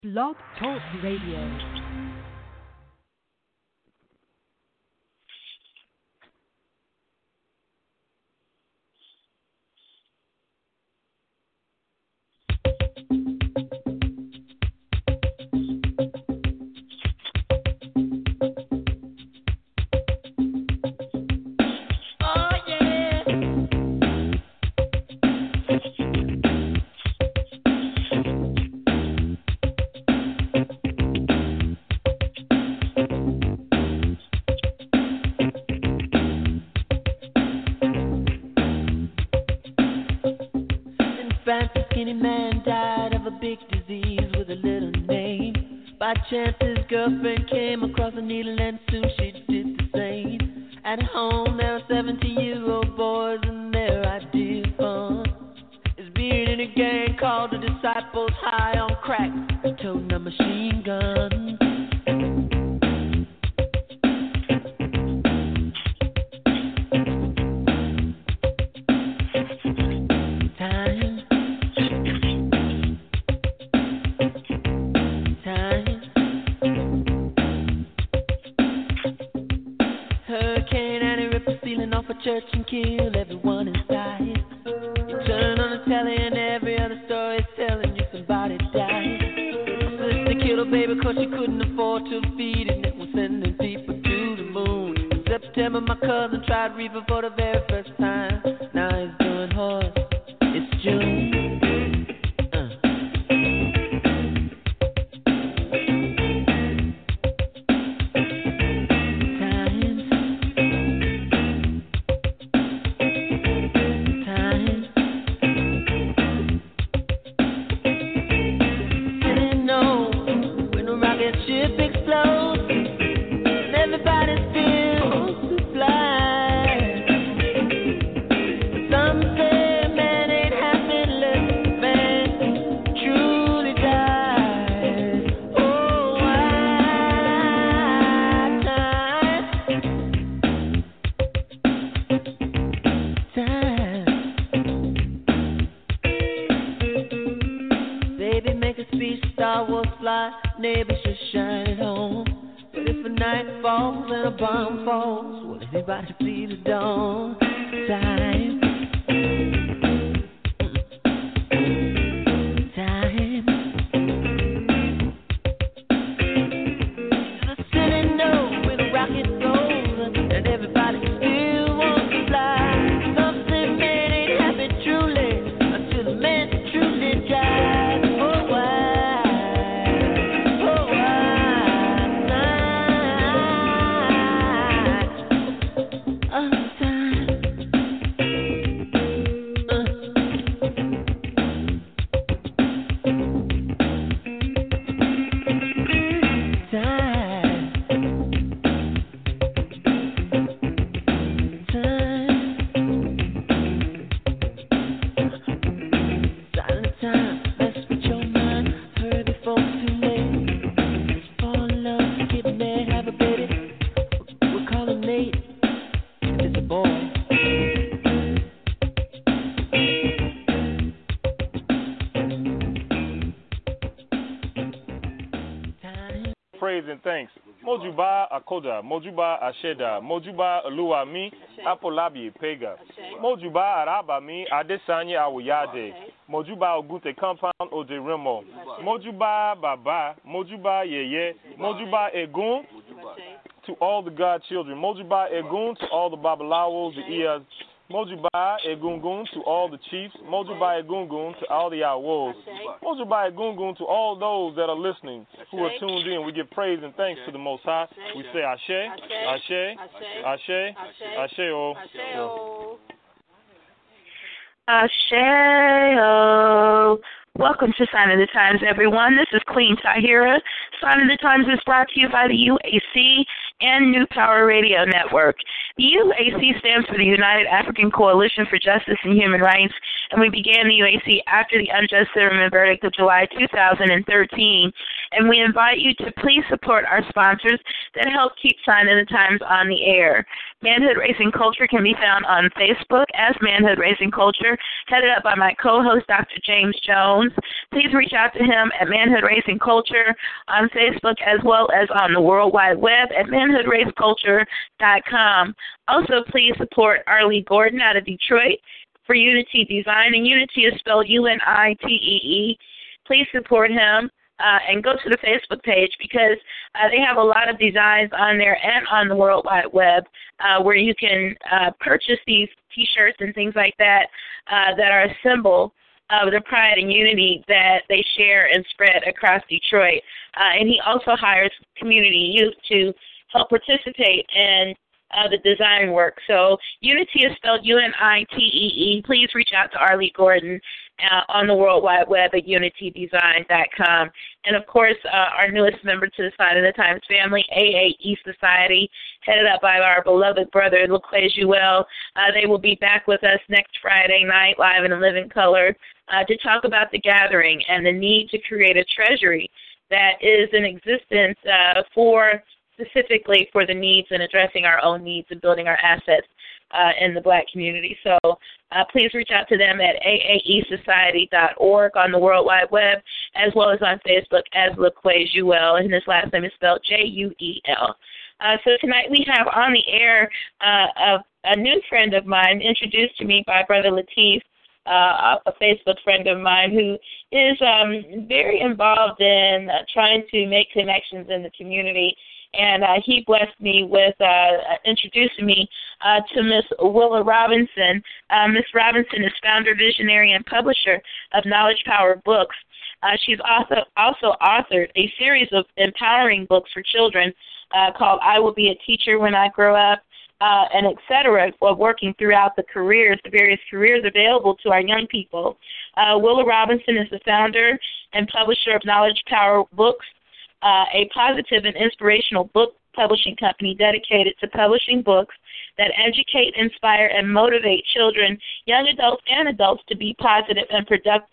Blog Talk Radio. Skinny man died of a big disease with a little name. By chance his girlfriend came across a needle and soon she did the same. At home there are 17-year-old boys and their idea of fun is being in a gang called the Disciples, high on crack, toting a machine gun. Church and kill everyone inside. You turn on the telly and every other story is telling you somebody died. Sister killed her baby cause she couldn't afford to feed it and was sending people to the moon. In September my cousin tried reefer for the very first time. Now he's doing horse. It's June. Neighbors just shine at home. But if a night falls and a bomb falls, will everybody see the dawn? Time. Time. The city knows where the rocket goes, and everybody still wants to fly. Something man ain't happy truly until the man truly dies. Oh, why? And thanks. Mojuba Akoda, Mojuba Asheda, Mojuba Alua Mi, Apolabi Pega, Mojuba Araba Mi, Adesanya Awuyade, Mojuba Ogute Compound Ode Remo, Mojuba Baba, Mojuba Yeye, Mojuba Egun to all the God children, Mojuba Egun to all the Babalawos, the Ias, Mojuba Egungun to all the chiefs, Mojuba Egungun to all the Awos, Mojuba Egungun to all those that are listening, who are tuned in. We give praise and thanks to the Most High. We say Ashe, Ashe, Ashe, Ashe, Ashe. Welcome to Sign of the Times, everyone. This is Queen Tahira. Sign of the Times is brought to you by the UAC and New Power Radio Network. The UAC stands for the United African Coalition for Justice and Human Rights, and we began the UAC after the unjust settlement verdict of July 2013. And we invite you to please support our sponsors that help keep Sign of the Times on the air. Manhood Racing Culture can be found on Facebook as Manhood Racing Culture, headed up by my co-host, Dr. James Jones. Please reach out to him at Manhood Racing Culture on Facebook as well as on the World Wide Web at manhoodraceculture.com. Also, please support Arlie Gordon out of Detroit for Unity Design, and Unity is spelled UNITEE. Please support him and go to the Facebook page because they have a lot of designs on there and on the World Wide Web where you can purchase these T-shirts and things like that that are a symbol of the pride and unity that they share and spread across Detroit. And he also hires community youth to help participate in the design work. So Unity is spelled UNITEE. Please reach out to Arlie Gordon on the World Wide Web at unitydesign.com. And, of course, our newest member to the Sign of the Times family, AAE Society, headed up by our beloved brother, LaQuay Jewell. They will be back with us next Friday night, live and in living color, to talk about the gathering and the need to create a treasury that is in existence specifically for the needs and addressing our own needs and building our assets in the Black community. So please reach out to them at aaesociety.org on the World Wide Web, as well as on Facebook as LaQuay Jewell, and his last name is spelled Juel. So tonight we have on the air a new friend of mine introduced to me by Brother Lateef, a Facebook friend of mine who is very involved in trying to make connections in the community. And he blessed me with introducing me to Miss Willa Robinson. Miss Robinson is founder, visionary, and publisher of Knowledge Power Books. She's also authored a series of empowering books for children called I Will Be a Teacher When I Grow Up, and et cetera, working throughout the various careers available to our young people. Willa Robinson is the founder and publisher of Knowledge Power Books, a positive and inspirational book publishing company dedicated to publishing books that educate, inspire, and motivate children, young adults, and adults to be positive and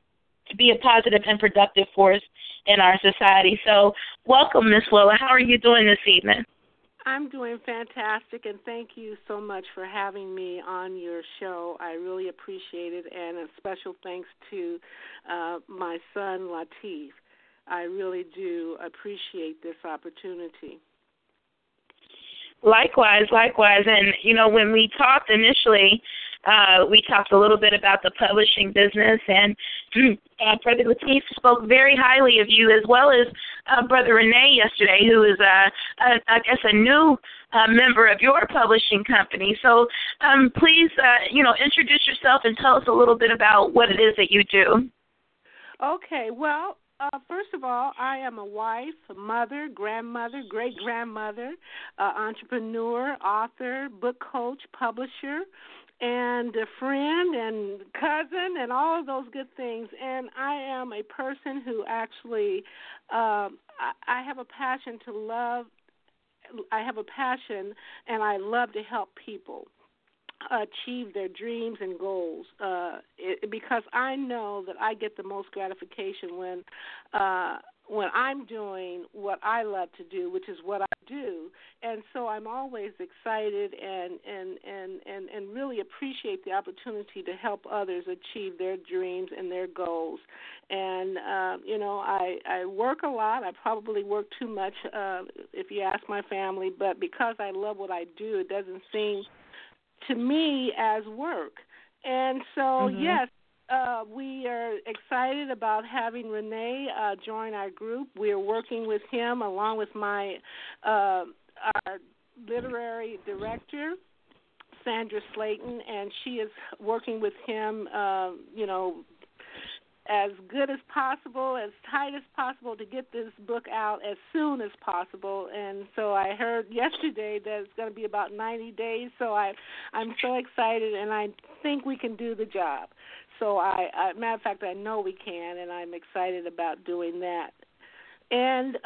a positive and productive force in our society. So, welcome, Miss Willa. How are you doing this evening? I'm doing fantastic, and thank you so much for having me on your show. I really appreciate it, and a special thanks to my son, Lateef. I really do appreciate this opportunity. Likewise. And, when we talked initially, we talked a little bit about the publishing business, and Brother Lateef spoke very highly of you, as well as Brother Renee yesterday, who is, a new member of your publishing company. So please, introduce yourself and tell us a little bit about what it is that you do. Okay, well, first of all, I am a wife, a mother, grandmother, great-grandmother, entrepreneur, author, book coach, publisher, and a friend and cousin and all of those good things. And I am a person who actually, I have a passion to love. I have a passion, and I love to help people achieve their dreams and goals because I know that I get the most gratification when I'm doing what I love to do, which is what I do. And so I'm always excited and really appreciate the opportunity to help others achieve their dreams and their goals. And, I work a lot. I probably work too much if you ask my family, but because I love what I do, it doesn't seem to me as work. And so, yes, we are excited about having Renee join our group. We are working with him along with our literary director, Sandra Slayton, and she is working with him, as good as possible, as tight as possible to get this book out as soon as possible. And so I heard yesterday that it's going to be about 90 days, so I'm so excited, and I think we can do the job. So, matter of fact, I know we can, and I'm excited about doing that. And,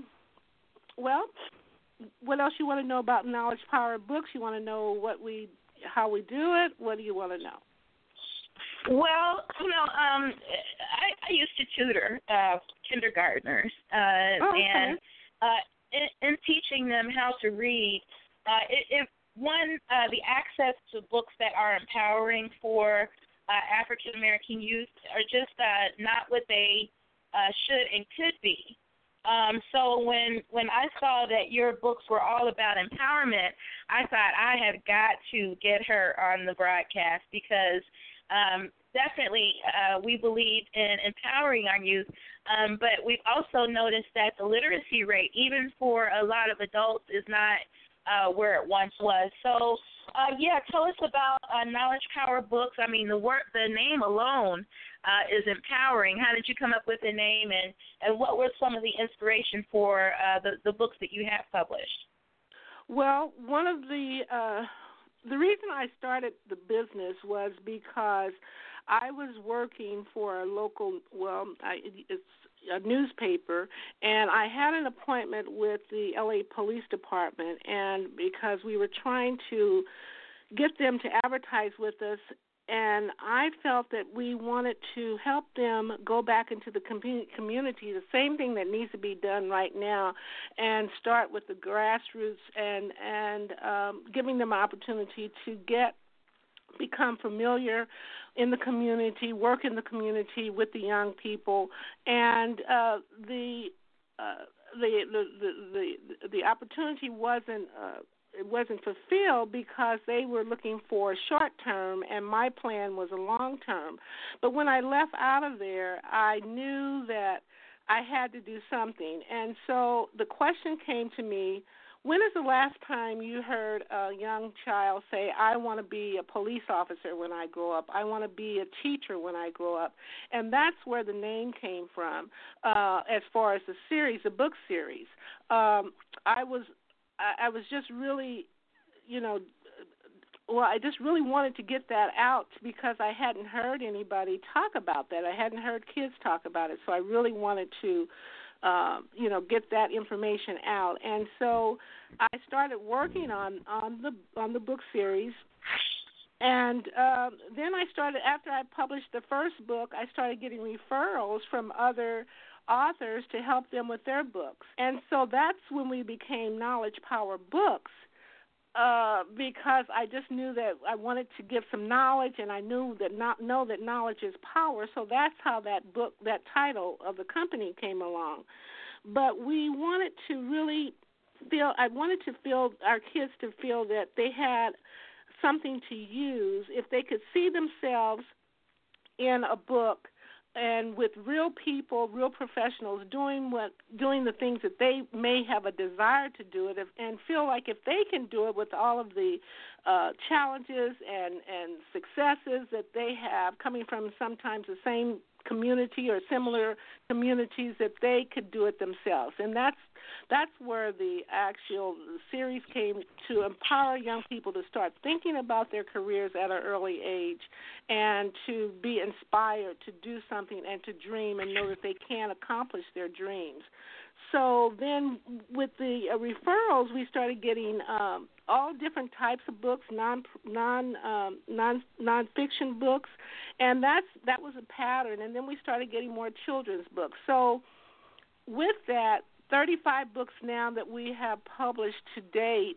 what else you want to know about Knowledge Power Books? You want to know how we do it? What do you want to know? Well, I used to tutor kindergartners, okay. and in teaching them how to read, the access to books that are empowering for African American youth are just not what they should and could be. So when I saw that your books were all about empowerment, I thought I have got to get her on the broadcast because definitely we believe in empowering our youth, but we've also noticed that the literacy rate, even for a lot of adults, is not where it once was. So, tell us about Knowledge Power Books. I mean, the name alone is empowering. How did you come up with the name, and what were some of the inspiration for the books that you have published? Well, one of the reason I started the business was because I was working for a local, it's a newspaper, and I had an appointment with the LA Police Department, and because we were trying to get them to advertise with us, and I felt that we wanted to help them go back into the community, the same thing that needs to be done right now, and start with the grassroots and giving them an opportunity to become familiar in the community, work in the community with the young people, and the opportunity wasn't fulfilled because they were looking for short term, and my plan was a long term. But when I left out of there, I knew that I had to do something, and so the question came to me: when is the last time you heard a young child say, I want to be a police officer when I grow up, I want to be a teacher when I grow up? And that's where the name came from as far as the book series. I was just really, I just really wanted to get that out because I hadn't heard anybody talk about that. I hadn't heard kids talk about it, so I really wanted to get that information out. And so I started working on the book series. And then after I published the first book, I started getting referrals from other authors to help them with their books. And so that's when we became Knowledge Power Books, because I just knew that I wanted to give some knowledge, and I knew that know that knowledge is power. So that's how that title of the company came along. But we wanted to really I wanted to feel our kids to feel that they had something to use if they could see themselves in a book and with real people, real professionals doing the things that they may have a desire to do it, and feel like if they can do it with all of the challenges and successes that they have coming from sometimes the same community or similar communities, that they could do it themselves. And that's where the actual series came, to empower young people to start thinking about their careers at an early age and to be inspired to do something and to dream and know that they can accomplish their dreams. So then with the referrals, we started getting all different types of books, non-fiction books, and that was a pattern. And then we started getting more children's books. So with that, 35 books now that we have published to date,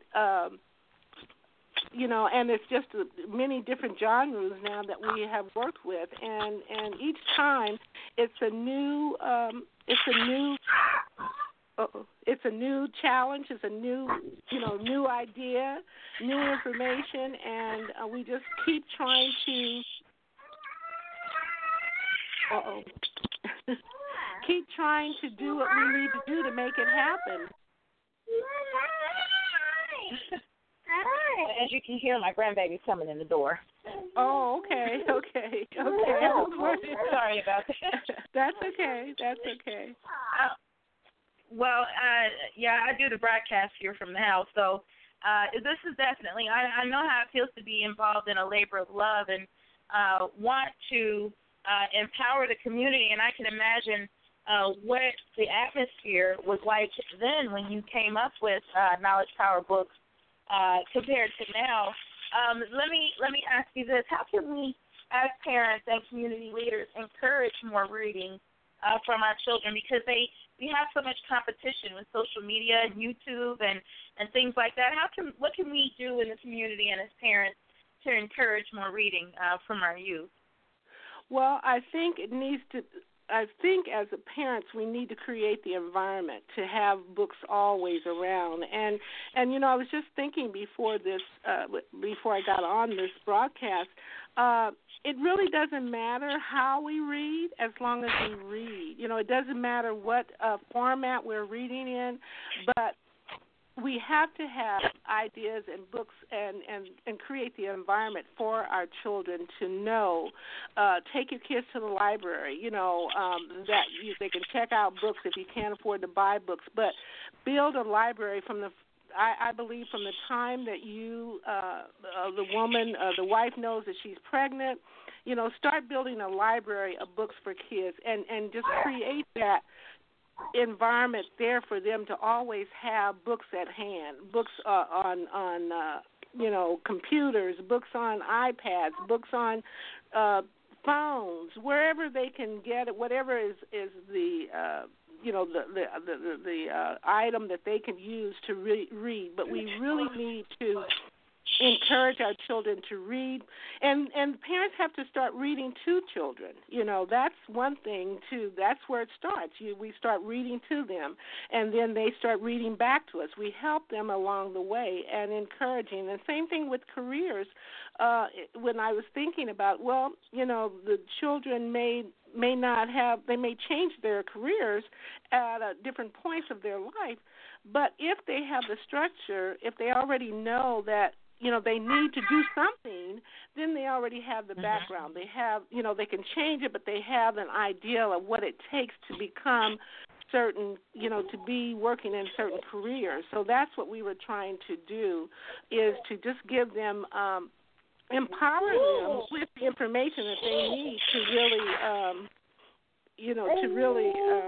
and it's just many different genres now that we have worked with, and each time it's a new challenge, it's a new new idea, new information, and we just keep trying to keep trying to do what we need to do to make it happen. As you can hear, my grandbaby's coming in the door. Oh, okay. Sorry about that. That's okay. I do the broadcast here from the house, so this is definitely, I know how it feels to be involved in a labor of love and want to empower the community, and I can imagine what the atmosphere was like then when you came up with Knowledge Power Books compared to now. Let me ask you this: how can we as parents and community leaders, encourage more reading from our children because we have so much competition with social media and YouTube and things like that. What can we do in the community and as parents to encourage more reading from our youth? Well, I think as a parents we need to create the environment to have books always around. And I was just thinking before I got on this broadcast, it really doesn't matter how we read as long as we read. It doesn't matter what format we're reading in, but we have to have ideas and books and create the environment for our children to know. Take your kids to the library, that they can check out books if you can't afford to buy books. But build a library I believe from the time that you, the wife knows that she's pregnant, start building a library of books for kids and just create that environment there for them to always have books at hand, books on computers, books on iPads, books on phones, wherever they can get it, whatever is the item that they can use to read. But we really need to encourage our children to read, and parents have to start reading to children. That's one thing too. That's where it starts. We start reading to them, and then they start reading back to us. We help them along the way and encouraging. And same thing with careers. When I was thinking about, the children may change their careers at different points of their life, but if they have the structure, if they already know that they need to do something, then they already have the background. They have, they can change it, but they have an idea of what it takes to become certain, to be working in certain careers. So that's what we were trying to do, is to just give them, empower them with the information that they need to really,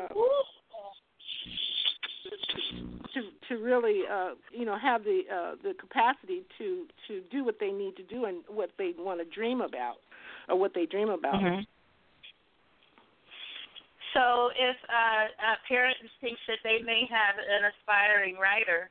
to really have the capacity to do what they need to do and what they want to dream about, or what they dream about. Mm-hmm. So if a parent thinks that they may have an aspiring writer,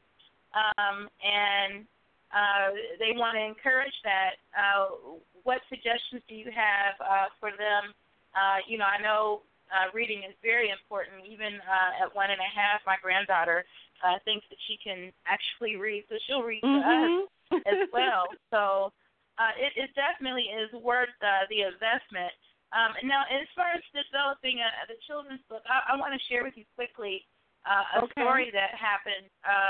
and they want to encourage that, what suggestions do you have for them? I know reading is very important. Even at 1.5, my granddaughter thinks that she can actually read, so she'll read to us as well. So it definitely is worth the investment. Now, as far as developing the children's book, I want to share with you quickly a story that happened.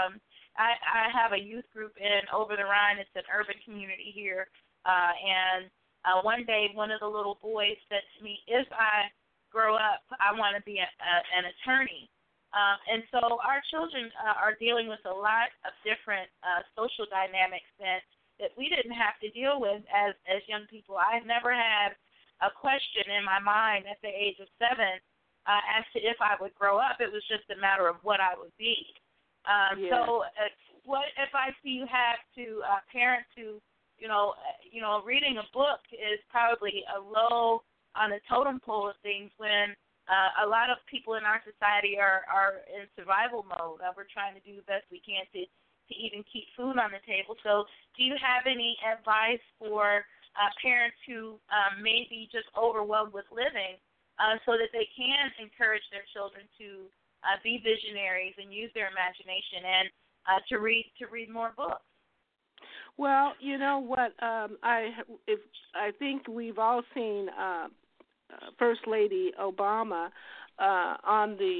I have a youth group in Over the Rhine. It's an urban community here. And one day, one of the little boys said to me, if I grow up, I want to be an attorney. And so our children are dealing with a lot of different social dynamics that we didn't have to deal with as young people. I never had a question in my mind at the age of 7 as to if I would grow up. It was just a matter of what I would be. So what advice do you have to parents who, reading a book is probably a low on the totem pole of things when a lot of people in our society are in survival mode. We're trying to do the best we can to even keep food on the table. So do you have any advice for parents who may be just overwhelmed with living so that they can encourage their children to be visionaries and use their imagination and to read more books? Well, you know what? I think we've all seen First Lady Obama on the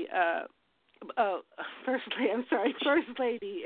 First Lady.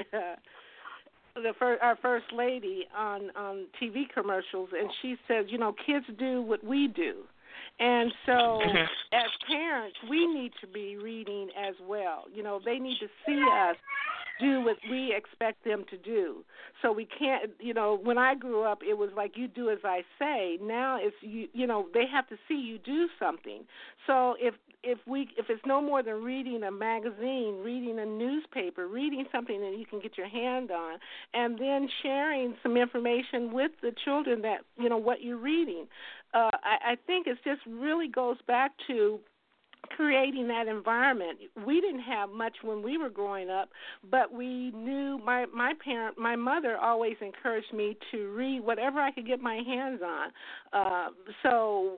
Our First Lady on TV commercials, and she says, kids do what we do. And so as parents, we need to be reading as well. They need to see us do what we expect them to do. So we can't, when I grew up, it was like you do as I say. Now it's they have to see you do something. So if it's no more than reading a magazine, reading a newspaper, reading something that you can get your hand on, and then sharing some information with the children that what you're reading, I think it just really goes back to creating that environment. We didn't have much when we were growing up, but we knew my mother always encouraged me to read whatever I could get my hands on. So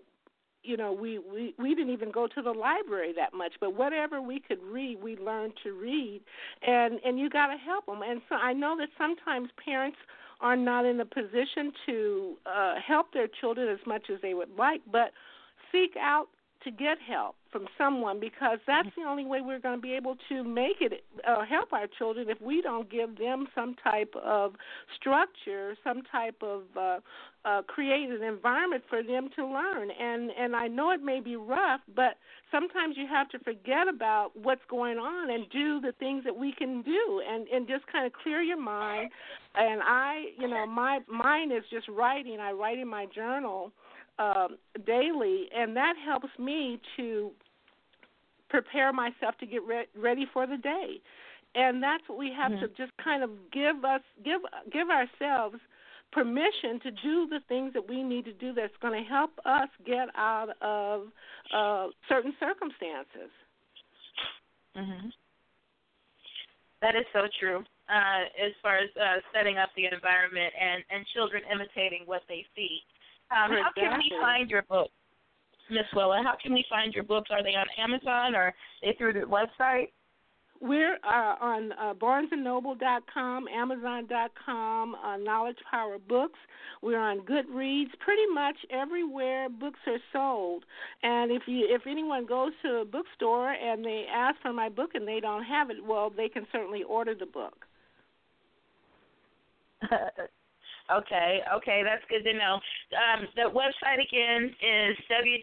we didn't even go to the library that much, but whatever we could read, we learned to read, and you got to help them. And so I know that sometimes parents are not in a position to help their children as much as they would like, but seek out to get help from someone, because that's the only way we're going to be able to make it help our children if we don't give them some type of structure, some type of create an environment for them to learn. And I know it may be rough, but sometimes you have to forget about what's going on and do the things that we can do and just kind of clear your mind. And my mine is just writing. I write in my journal daily, and that helps me to prepare myself to get ready for the day. And that's what we have to just kind of give ourselves permission to do the things that we need to do that's going to help us get out of certain circumstances. Mm-hmm. That is so true. As far as setting up the environment and children imitating what they see. How can we find your books, Miss Willa? How can we find your books? Are they on Amazon or are they through the website? We're on BarnesandNoble.com, Amazon.com, Knowledge Power Books. We're on Goodreads. Pretty much everywhere books are sold. And if anyone goes to a bookstore and they ask for my book and they don't have it, well, they can certainly order the book. Okay, that's good to know. The website again is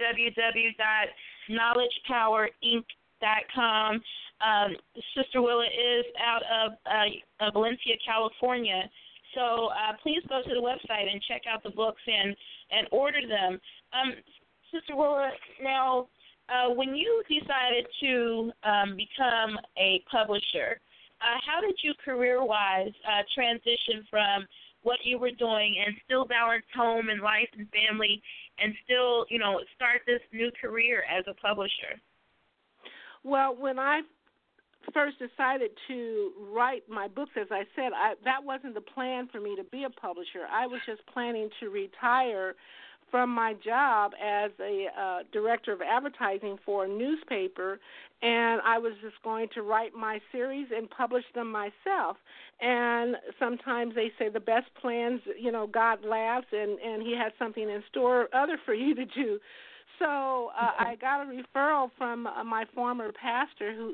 www.knowledgepowerinc.com. Sister Willa is out of Valencia, California. So please go to the website and check out the books and order them. Sister Willa, now, when you decided to become a publisher, how did you career-wise transition from what you were doing and still balance home and life and family and still, start this new career as a publisher? Well, when I first decided to write my books, as I said, that wasn't the plan for me to be a publisher. I was just planning to retire from my job as a director of advertising for a newspaper, and I was just going to write my series and publish them myself. And sometimes they say the best plans, God laughs, and he has something in store other for you to do. So I got a referral from my former pastor who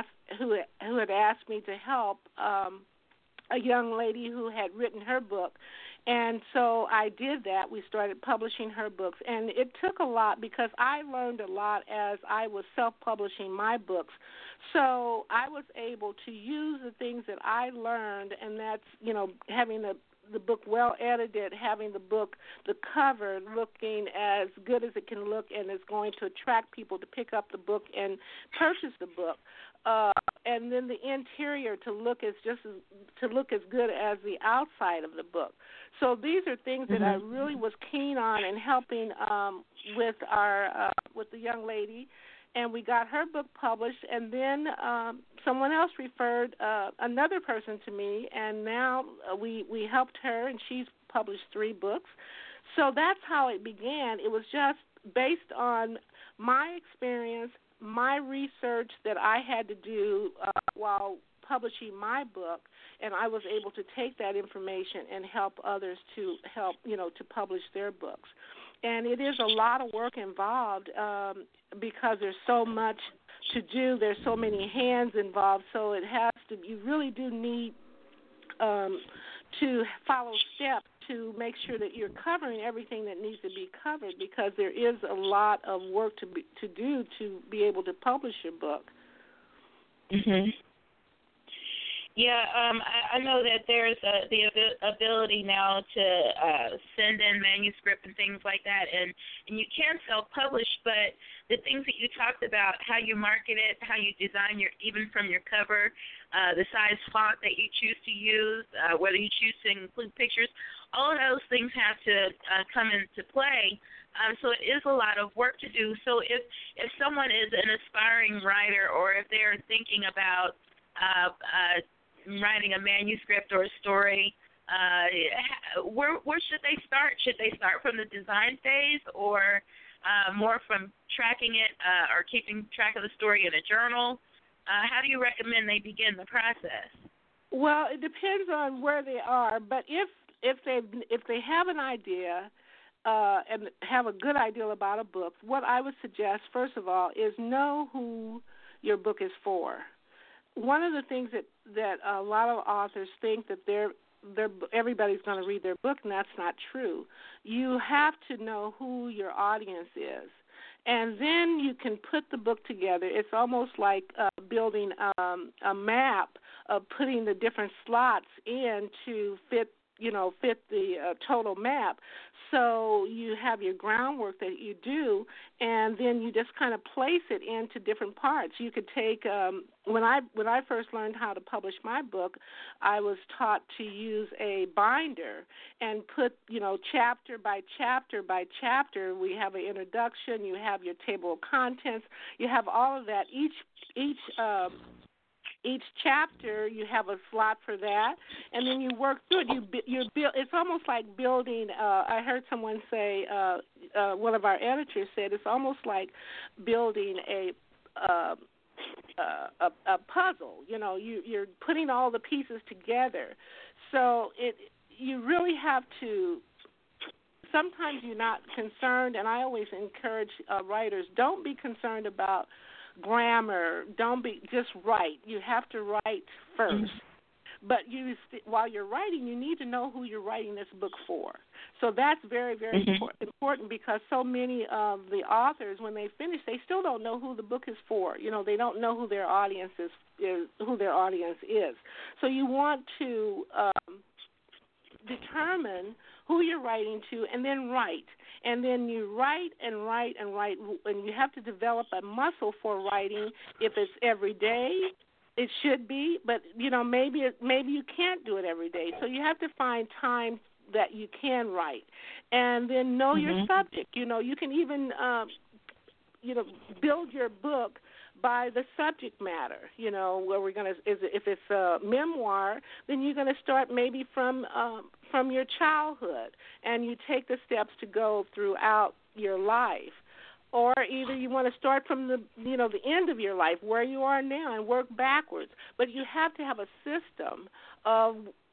had asked me to help a young lady who had written her book. And so I did that. We started publishing her books. And it took a lot because I learned a lot as I was self-publishing my books. So I was able to use the things that I learned, and that's, having the book well edited, having the book, the cover looking as good as it can look and is going to attract people to pick up the book and purchase the book. And then the interior to look as good as the outside of the book. So these are things that I really was keen on in helping with the young lady, and we got her book published. And then someone else referred another person to me, and now we helped her, and she's published 3 books. So that's how it began. It was just based on my experience, my research that I had to do while publishing my book, and I was able to take that information and help others to publish their books. And it is a lot of work involved because there's so much to do. There's so many hands involved, so you really do need to follow steps to make sure that you're covering everything that needs to be covered, because there is a lot of work to do to be able to publish your book. Mhm. Yeah, I know that there's the ability now to send in manuscript and things like that, and you can self-publish, but the things that you talked about, how you market it, how you design even from your cover, the size font that you choose to use, whether you choose to include pictures, all of those things have to come into play. So it is a lot of work to do. So if someone is an aspiring writer, or if they're thinking about writing a manuscript or a story, where should they start? Should they start from the design phase, or more from tracking it or keeping track of the story in a journal? How do you recommend they begin the process? Well, it depends on where they are, but if they have an idea and have a good idea about a book, what I would suggest, first of all, is know who your book is for. One of the things that a lot of authors think that everybody's going to read their book, and that's not true. You have to know who your audience is, and then you can put the book together. It's almost like building a map of putting the different slots in to fit the total map. So you have your groundwork that you do, and then you just kind of place it into different parts. You could take when I first learned how to publish my book, I was taught to use a binder and put chapter by chapter by chapter. We have an introduction. You have your table of contents. You have all of that. Each chapter, you have a slot for that, and then you work through it. You build. It's almost like building. I heard someone say, one of our editors said, it's almost like building a puzzle. You're putting all the pieces together. So you really have to. Sometimes you're not concerned, and I always encourage writers, don't be concerned about grammar. Just write. You have to write first. Mm-hmm. But while you're writing, you need to know who you're writing this book for. So that's very, very important, because so many of the authors, when they finish, they still don't know who the book is for. They don't know who their audience is. So you want to determine who you're writing to, and then write. And then you write and write and write, and you have to develop a muscle for writing. If it's every day, it should be, but maybe you can't do it every day. So you have to find time that you can write, and then know your subject. You can even build your book by the subject matter. Where we're gonna, if it's a memoir, then you're gonna start maybe from your childhood, and you take the steps to go throughout your life. Or either you want to start from the end of your life, where you are now, and work backwards. But you have to have a system of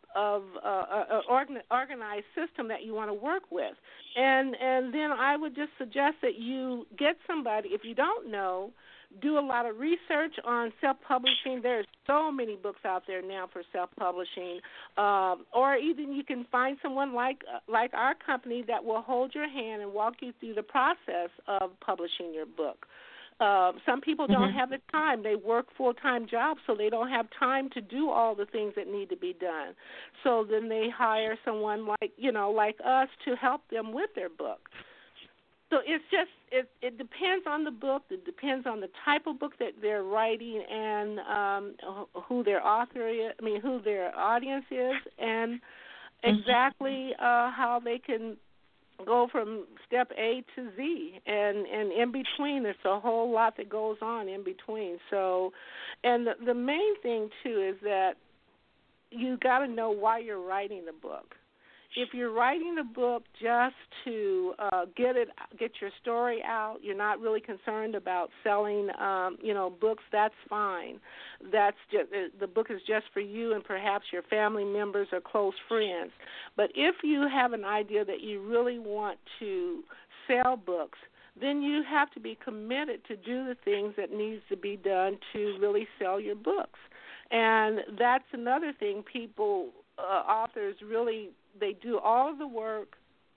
organized system that you want to work with. And then I would just suggest that you get somebody, if you don't know, do a lot of research on self-publishing. There's so many books out there now for self-publishing. Or even you can find someone like our company that will hold your hand and walk you through the process of publishing your book. Some people don't have the time. They work full-time jobs, so they don't have time to do all the things that need to be done. So then they hire someone like us to help them with their book. So it's just it depends on the book. It depends on the type of book that they're writing, and who their author is. Who their audience is, and exactly how they can go from step A to Z, and in between. There's a whole lot that goes on in between. So, and the main thing too is that you got to know why you're writing the book. If you're writing a book just to get your story out, you're not really concerned about selling, books. That's fine. That's just the book is just for you and perhaps your family members or close friends. But if you have an idea that you really want to sell books, then you have to be committed to do the things that needs to be done to really sell your books. And that's another thing. Authors really, they do all of the work,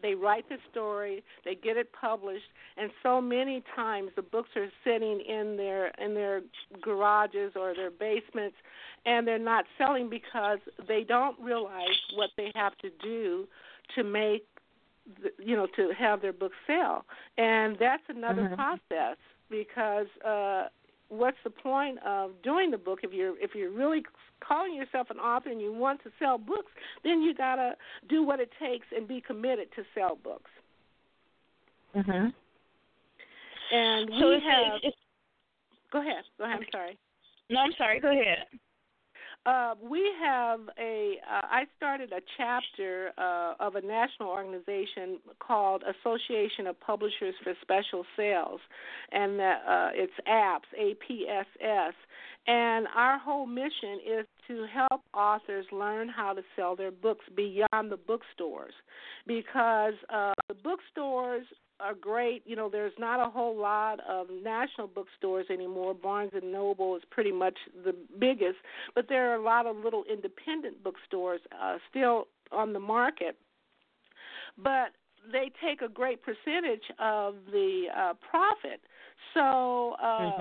They write the story, they get it published, and so many times the books are sitting in their garages or their basements, and they're not selling because they don't realize what they have to do to make, to have their book sell. And that's another process, because what's the point of doing the book if you're really calling yourself an author and you want to sell books? Then you gotta do what it takes and be committed to sell books. Mhm. And so we it's, have. Go ahead. I'm sorry. No, I'm sorry. Go ahead. We have I started a chapter of a national organization called Association of Publishers for Special Sales, and it's APPS, APSS. And our whole mission is to help authors learn how to sell their books beyond the bookstores, because the bookstores are great. There's not a whole lot of national bookstores anymore. Barnes & Noble is pretty much the biggest, but there are a lot of little independent bookstores still on the market. But they take a great percentage of the profit. So,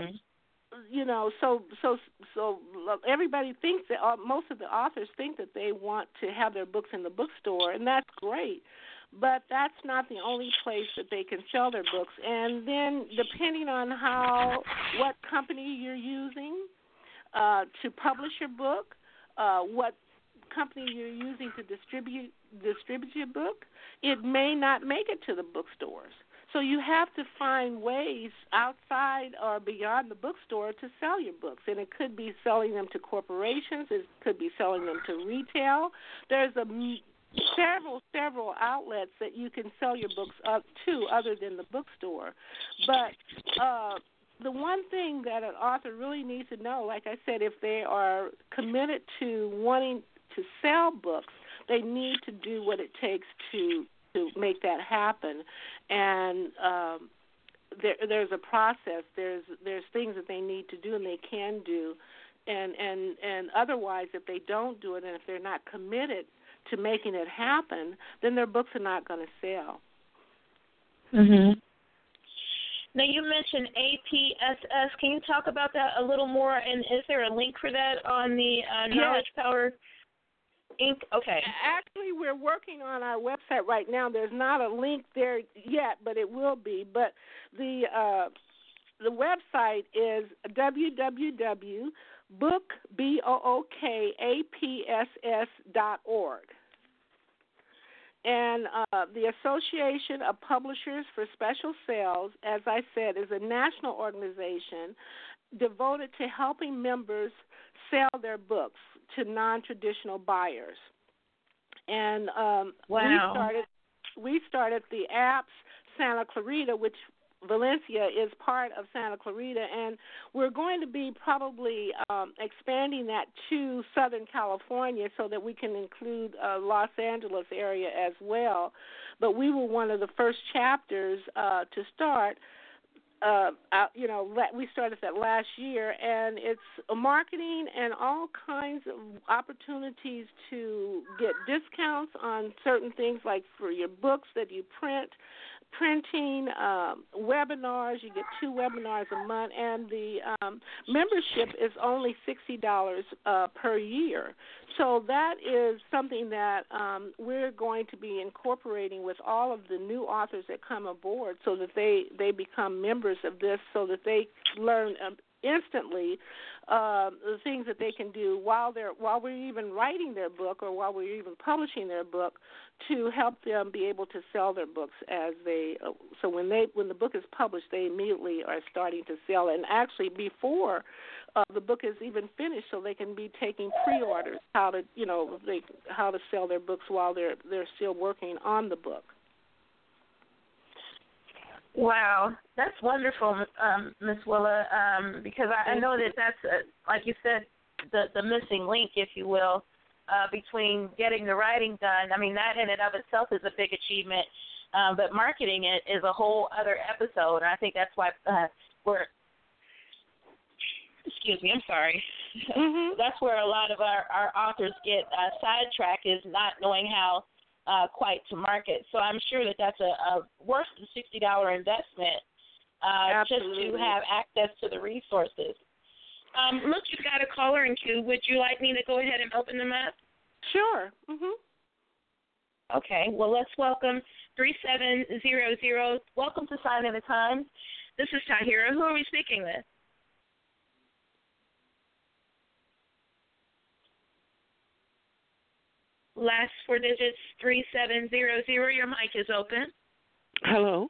so everybody thinks that most of the authors think that they want to have their books in the bookstore, and that's great. But that's not the only place that they can sell their books. And then depending on what company you're using to publish your book, what company you're using to distribute your book, it may not make it to the bookstores. So you have to find ways outside or beyond the bookstore to sell your books. And it could be selling them to corporations. It could be selling them to retail. There's several outlets that you can sell your books up to other than the bookstore. But the one thing that an author really needs to know, like I said, if they are committed to wanting to sell books, they need to do what it takes to make that happen. And there's a process. There's things that they need to do and they can do. And otherwise, if they don't do it and if they're not committed to making it happen, then their books are not going to sell. Mhm. Now, you mentioned APSS. Can you talk about that a little more? And is there a link for that on the Knowledge Power Inc.? Okay. Actually, we're working on our website right now. There's not a link there yet, but it will be. But the website is www.bookapss.org. And the Association of Publishers for Special Sales, as I said, is a national organization devoted to helping members sell their books to non-traditional buyers. And we started the APPS Santa Clarita, which Valencia is part of Santa Clarita, and we're going to be probably expanding that to Southern California so that we can include Los Angeles area as well. But we were one of the first chapters to start. We started that last year, and it's marketing and all kinds of opportunities to get discounts on certain things, like for your books that you printing, webinars. You get 2 webinars a month, and the membership is only $60 per year. So that is something that we're going to be incorporating with all of the new authors that come aboard, so that they become members of this, so that they learn instantly the things that they can do while we're even writing their book or while we're even publishing their book, to help them be able to sell their books so when the book is published, they immediately are starting to sell it. And actually before the book is even finished, so they can be taking pre-orders, how to sell their books while they're still working on the book. Wow, that's wonderful, Ms. Willa, because I know that's, like you said, the missing link, if you will, between getting the writing done. I mean, that in and of itself is a big achievement, but marketing it is a whole other episode, and I think that's why I'm sorry. Mm-hmm. That's where a lot of our authors get sidetracked, is not knowing how quite to market. So I'm sure that that's a worse than $60 investment just to have access to the resources. Look, you've got a caller in queue. Would you like me to go ahead and open them up? Sure. Mhm. Okay. Well, let's welcome 3700. Welcome to Sign of the Times. This is Tahira. Who are we speaking with? Last four digits, 3700. Your mic is open. Hello.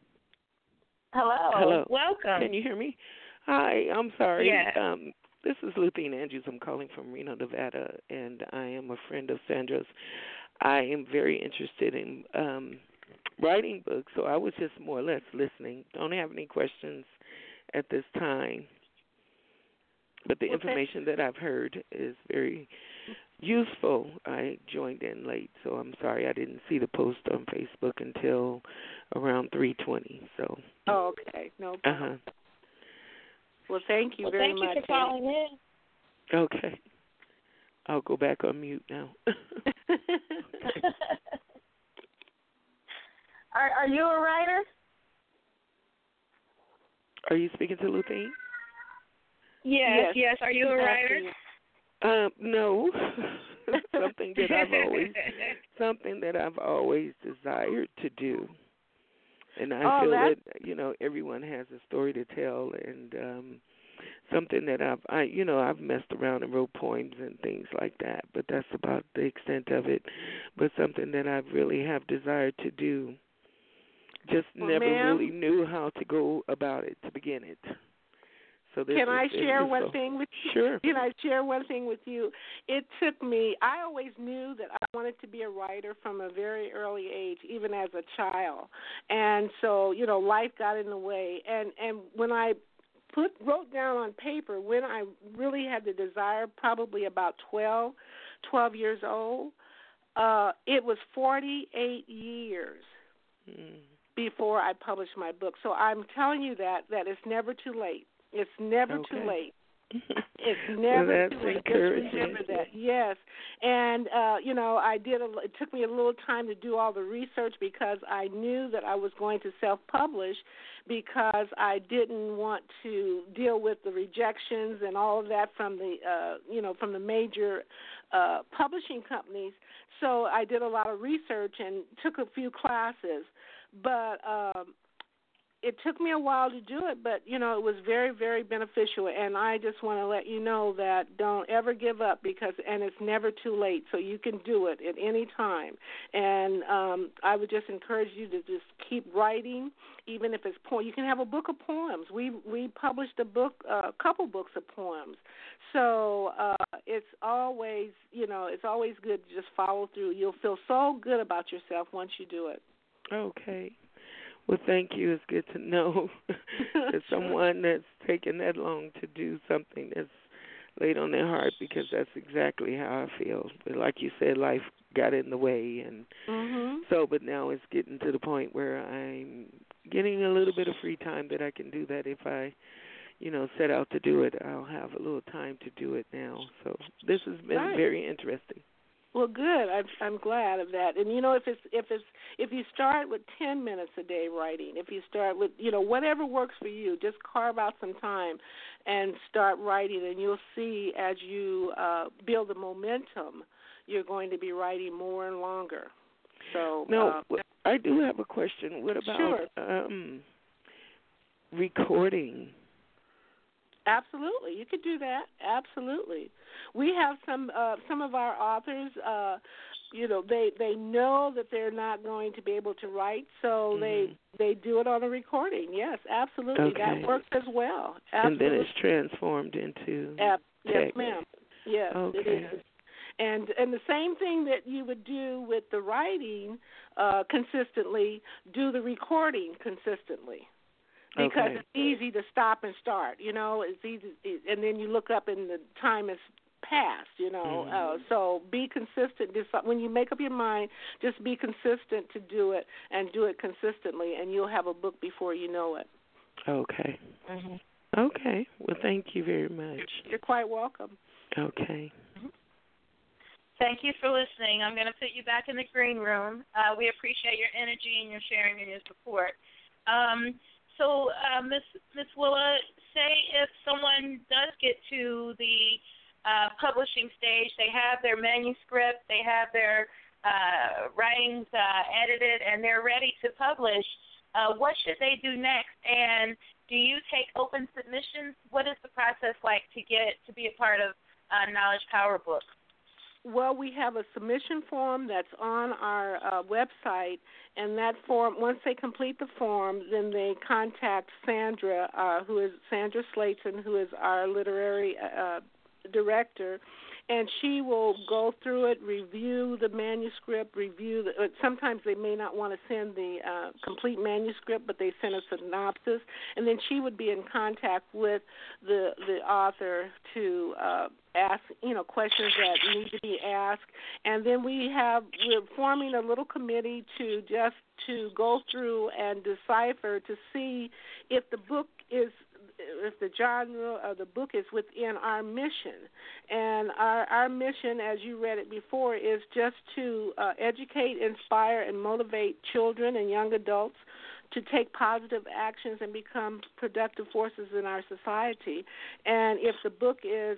Hello. Welcome. Can you hear me? Hi, I'm sorry. Yeah. This is Luthine Andrews. I'm calling from Reno, Nevada, and I am a friend of Sandra's. I am very interested in writing books, so I was just more or less listening. Don't have any questions at this time. But the information that I've heard is very useful. I joined in late, so I'm sorry I didn't see the post on Facebook until around 3:20. So. Oh, okay. No problem. Well, thank you very much. Thank you for calling in. Okay. I'll go back on mute now. Are you a writer? Are you speaking to Luthine? Yes. Are you a writer? No. something that I've always desired to do. And I feel that everyone has a story to tell, and something that I've messed around and wrote poems and things like that, but that's about the extent of it. But something that I really have desired to do, just never really knew how to go about it to begin it. So Can I share one thing with you? Sure. Can I share one thing with you? It took me, I always knew that I wanted to be a writer from a very early age, even as a child. And so, life got in the way. And when I wrote down on paper when I really had the desire, probably about 12 years old, it was 48 years before I published my book. So I'm telling you that it's never too late. It's never too late. It's never too late. Just remember that. Yes. And, it took me a little time to do all the research because I knew that I was going to self-publish because I didn't want to deal with the rejections and all of that from the major publishing companies. So I did a lot of research and took a few classes. But it took me a while to do it, but, it was very, very beneficial. And I just want to let you know that don't ever give up and it's never too late, so you can do it at any time. And I would just encourage you to just keep writing, even if it's poems. You can have a book of poems. We published a couple books of poems. So it's always, it's always good to just follow through. You'll feel so good about yourself once you do it. Okay. Well, thank you. It's good to know that someone that's taken that long to do something that's laid on their heart, because that's exactly how I feel. But like you said, life got in the way, and but now it's getting to the point where I'm getting a little bit of free time that I can do that. If I, set out to do it, I'll have a little time to do it now. So this has been very interesting. Well, good. I'm glad of that. And if you start with 10 minutes a day writing, if you start with whatever works for you, just carve out some time and start writing, and you'll see as you build the momentum, you're going to be writing more and longer. So I do have a question. What about recording? Absolutely, you could do that. Absolutely, we have some of our authors. They know that they're not going to be able to write, so they do it on a recording. Yes, absolutely, that works as well. Absolutely. And then it's transformed into text. Yes, ma'am. Yes, okay. It is. And the same thing that you would do with the writing consistently, do the recording consistently. Because it's easy to stop and start, it's easy, and then you look up and the time has passed, so be consistent. When you make up your mind, just be consistent to do it and do it consistently, and you'll have a book before you know it. Okay. Okay. Well, thank you very much. You're quite welcome. Okay. Thank you for listening. I'm going to put you back in the green room. We appreciate your energy and your sharing and your support. Miss Willa, say if someone does get to the publishing stage, they have their manuscript, they have their writings edited, and they're ready to publish, what should they do next? And do you take open submissions? What is the process like to be a part of Knowledge Power Books? Well, we have a submission form that's on our website, and that form, once they complete the form, then they contact Sandra, Sandra Slayton, who is our literary director, and she will go through it, review the manuscript, sometimes they may not want to send the complete manuscript, but they send a synopsis, and then she would be in contact with the author to ask, questions that need to be asked. And then we're forming a little committee to go through and decipher to see if the genre of the book is within our mission. And our mission, as you read it before, is just to educate, inspire, and motivate children and young adults to take positive actions and become productive forces in our society. And if the book is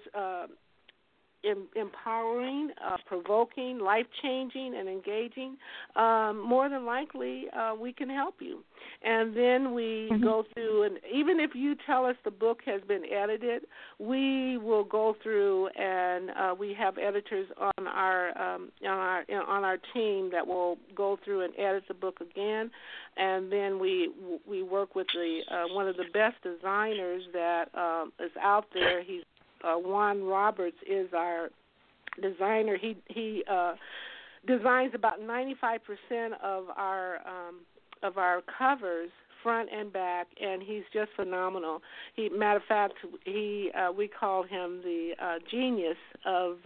empowering, provoking, life-changing, and engaging, more than likely we can help you. And then we go through, and even if you tell us the book has been edited, we will go through, and we have editors on our team that will go through and edit the book again. And then we work with one of the best designers that is out there. He's Juan Roberts is our designer. He designs about 95% of our covers, front and back, and he's just phenomenal. Matter of fact, we call him the genius of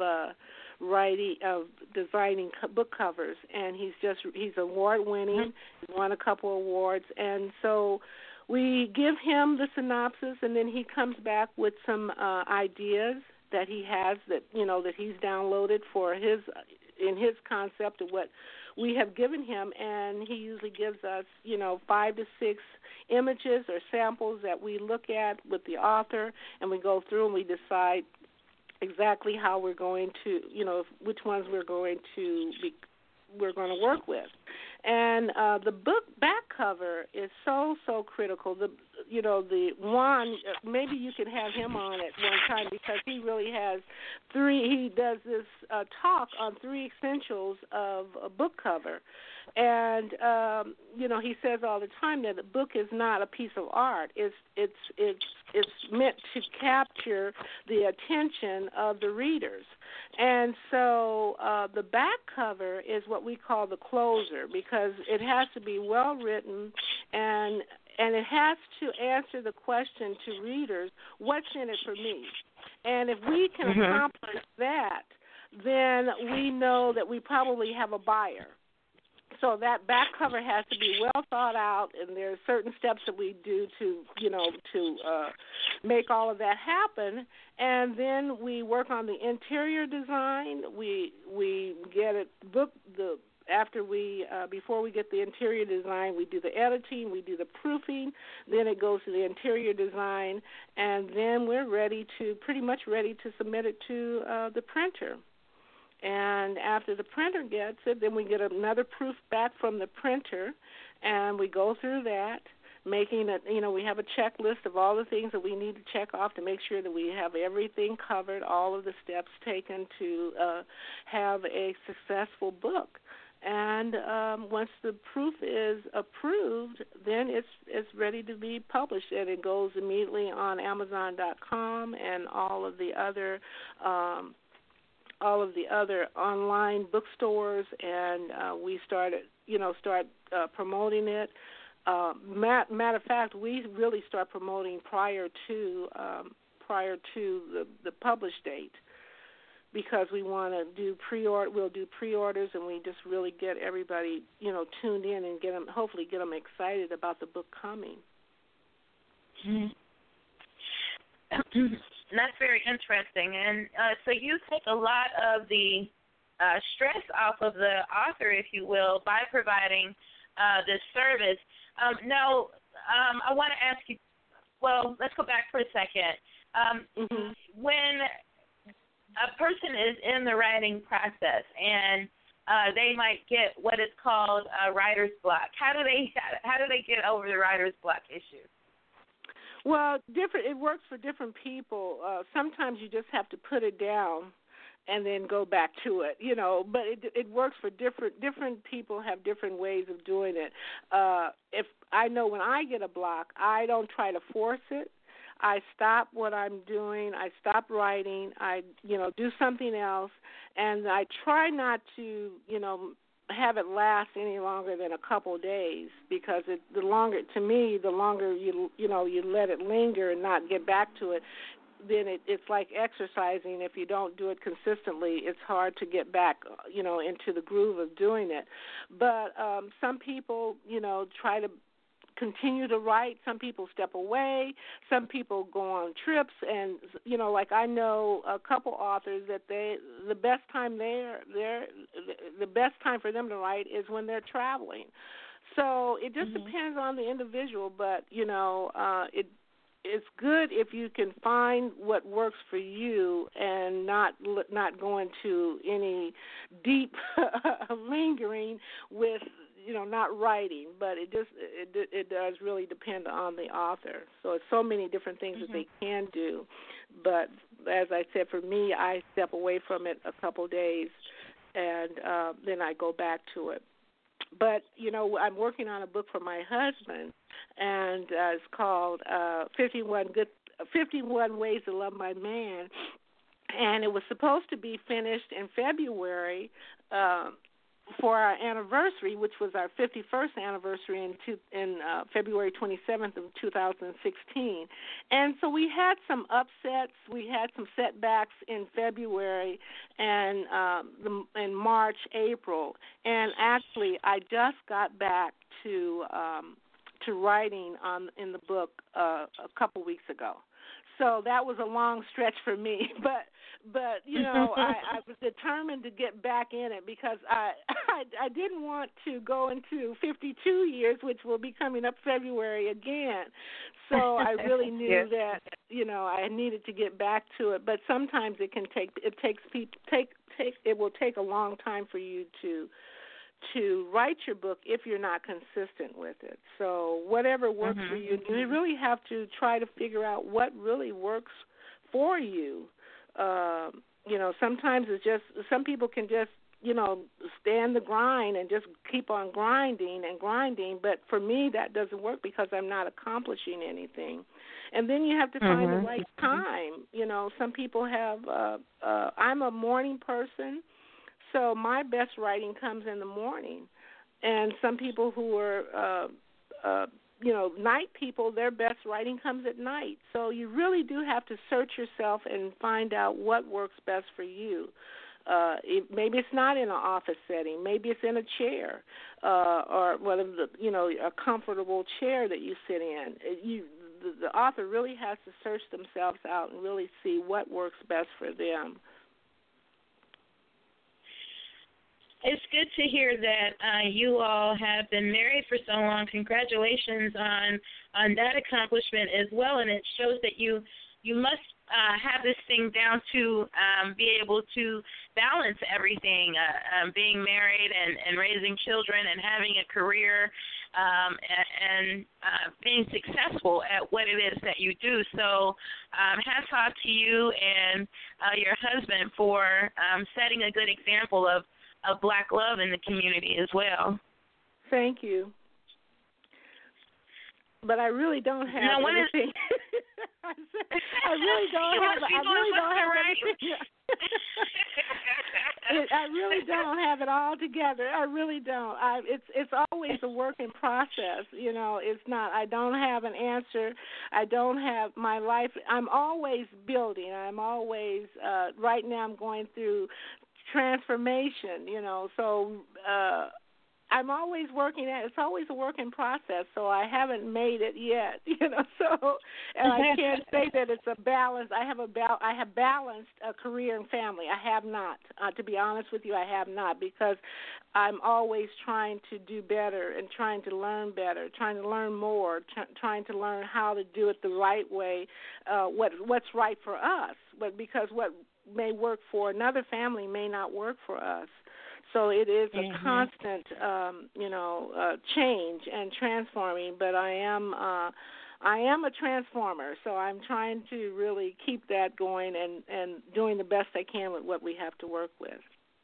designing book covers, and he's award-winning. He's won a couple awards, and so we give him the synopsis, and then he comes back with some ideas that he has that he's downloaded in his concept of what we have given him, and he usually gives us 5 to 6 images or samples that we look at with the author, and we go through and we decide exactly how we're going to, which ones we're going to work with. And the book back cover is so critical. The Juan, maybe you can have him on at one time, because he really has he does this talk on 3 essentials of a book cover. And he says all the time that a book is not a piece of art. It's meant to capture the attention of the readers. And so the back cover is what we call the closer, because it has to be well written, and it has to answer the question to readers, what's in it for me? And if we can accomplish that, then we know that we probably have a buyer. So that back cover has to be well thought out, and there are certain steps that we do to make all of that happen. And then we work on the interior design. We get it before we get the interior design, we do the editing, we do the proofing, then it goes to the interior design, and then we're pretty much ready to submit it to the printer. And after the printer gets it, then we get another proof back from the printer, and we go through that, making it, we have a checklist of all the things that we need to check off to make sure that we have everything covered, all of the steps taken to have a successful book. And once the proof is approved, then it's ready to be published, and it goes immediately on Amazon.com and all of the other online bookstores, and we start promoting it. Matter of fact, we really start promoting prior to the publish date, because we want to do we'll do pre-orders, and we just really get everybody tuned in and hopefully get them excited about the book coming. That's very interesting. And so you take a lot of the stress off of the author, if you will, by providing this service. Now, I want to ask you, well, let's go back for a second. When a person is in the writing process and they might get what is called a writer's block, how do they get over the writer's block issue? Well, it works for different people. Sometimes you just have to put it down and then go back to it, but it works for different people have different ways of doing it. If I know when I get a block, I don't try to force it. I stop what I'm doing. I stop writing. I, do something else, and I try not to, have it last any longer than a couple days, because the longer you let it linger and not get back to it, then it's like exercising. If you don't do it consistently, it's hard to get back, into the groove of doing it. But some people, try to continue to write. Some people step away. Some people go on trips, and like I know a couple authors that the best time for them to write is when they're traveling. So it just depends on the individual, but it's good if you can find what works for you and not go into any deep lingering with not writing. But it does really depend on the author. So it's so many different things that they can do. But as I said, for me, I step away from it a couple days, and then I go back to it. But, I'm working on a book for my husband, and it's called 51 Ways to Love My Man. And it was supposed to be finished in February for our anniversary, which was our 51st anniversary in February 27th of 2016. And so we had some upsets. We had some setbacks in February and in March, April. And actually, I just got back to writing in the book a couple weeks ago. So that was a long stretch for me, but I was determined to get back in it, because I didn't want to go into 52 years, which will be coming up February again. So I really knew that I needed to get back to it. But sometimes it will take a long time for you to write your book if you're not consistent with it. So whatever works for you, you really have to try to figure out what really works for you. Sometimes it's just, some people can just, stand the grind and just keep on grinding, but for me that doesn't work, because I'm not accomplishing anything. And then you have to find the right time. Some people have, I'm a morning person, so my best writing comes in the morning. And some people who are, night people, their best writing comes at night. So you really do have to search yourself and find out what works best for you. Maybe it's not in an office setting. Maybe it's in a chair, or a comfortable chair that you sit in. The author really has to search themselves out and really see what works best for them. It's good to hear that you all have been married for so long. Congratulations on that accomplishment as well, and it shows that you must have this thing down to be able to balance everything, being married and raising children and having a career and being successful at what it is that you do. So hats off to you and your husband for setting a good example of Black love in the community as well. Thank you. But I really don't have anything. I really don't have I really don't have it all together. I really don't. It's always a work in process. It's not. I don't have an answer. I don't have my life. I'm always building. I'm always. Right now, I'm going through transformation. So I'm always working at it. It's always a work in process, so I haven't made it yet, So, and I can't say that it's a balance. I have balanced a career and family. I have not. To be honest with you, I have not, because I'm always trying to do better and trying to learn better, trying to learn more, trying to learn how to do it the right way, what's right for us. But because what may work for another family may not work for us. So it is a constant, change and transforming. But I am a transformer, so I'm trying to really keep that going and doing the best I can with what we have to work with.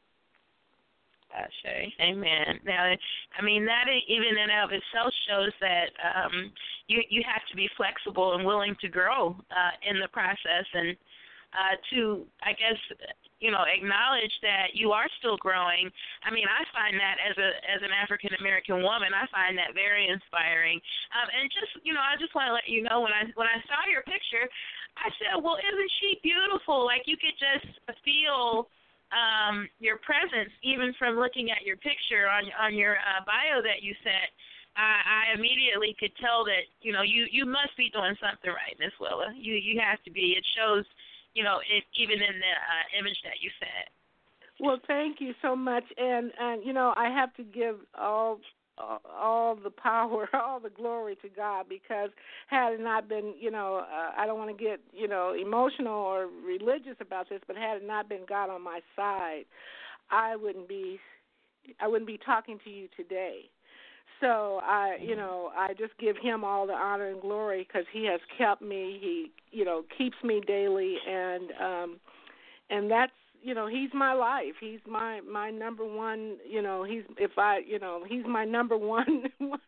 Ashe. Amen. Now, I mean, that even in and of itself shows that you have to be flexible and willing to grow in the process, and to, I guess, acknowledge that you are still growing. I mean, I find that as an African American woman, I find that very inspiring. And just, I just want to let you know, when I saw your picture, I said, well, isn't she beautiful? Like, you could just feel your presence even from looking at your picture on your bio that you sent. I immediately could tell that, you must be doing something right, Miss Willa. You have to be. It shows, even in the image that you sent. Well, thank you so much, and I have to give all the power, all the glory to God, because had it not been, I don't want to get, emotional or religious about this, but had it not been God on my side, I wouldn't be talking to you today. So I just give him all the honor and glory, because he has kept me. He, keeps me daily, and that's, he's my life. He's my number one. He's my number one